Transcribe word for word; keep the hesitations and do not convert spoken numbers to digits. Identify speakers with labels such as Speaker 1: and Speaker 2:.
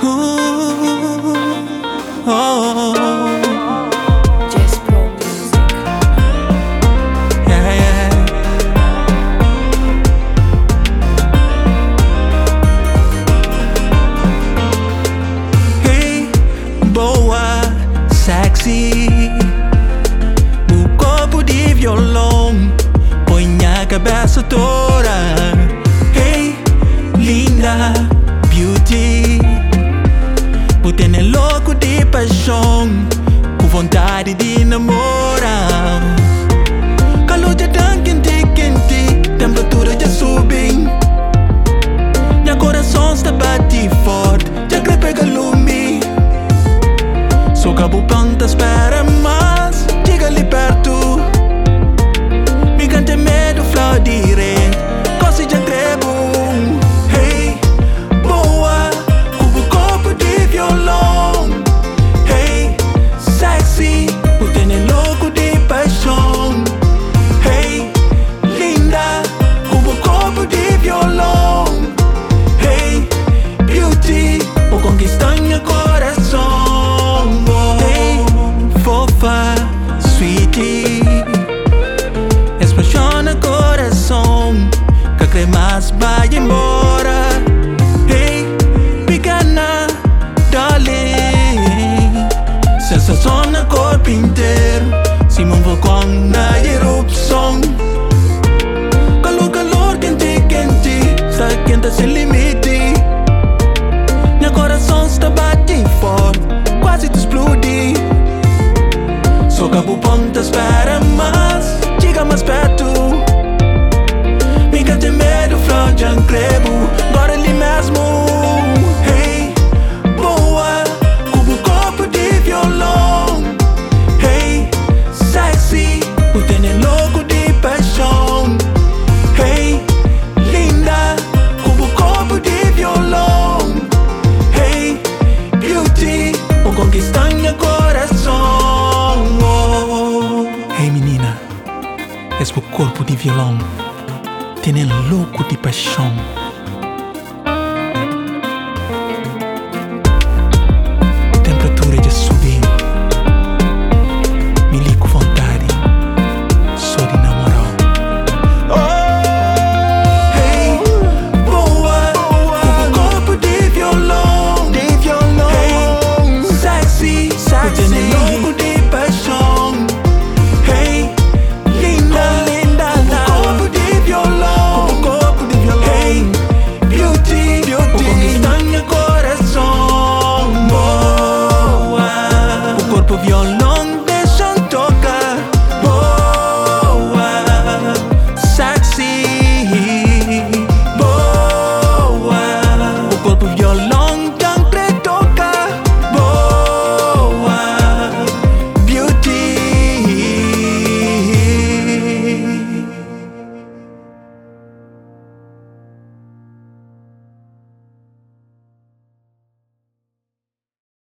Speaker 1: oh.
Speaker 2: Just Pro Music.
Speaker 1: Yeah, yeah. Hey, boa, sexy. O corpo de violão, põe a cabeça toda. Hey, linda, beauty. O tene louco de paixão, com vontade de namorar. Calor já tão quente, quente, temperatura já sobe. Meu coração está bate forte, já quer pegar lume. Sou cabo pronto, espera mais, chega ali perto. Me canta medo, flor direito, coisa já grego. Hey, boa, cubo corpo de violão. Hey, sexy, o tene louco de paixão. Hey, linda, cubo corpo de violão. Hey, beauty, o conquista meu coração. Hey, fofa, sweetie, explosiona coração, que a cremas vai embora. Hey, pequena, darling, sensação no corpo inteiro, cima um vulcão na erupção. Calor, calor, quente, quente, está quente sem limite. Meu coração está bate forte, quase te explode. Sou cabo ponta, espera mais, chega mais perto. Me cante medo, flor de ancrebo, agora ali mesmo. Hey, boa, cubo corpo de violão. Hey, sexy, o tene louco de paixão. Hey, linda, cubo corpo de violão. Hey, beauty, o conquista meu coração. Hey menina, és o corpo de violão, tene louco de paixão.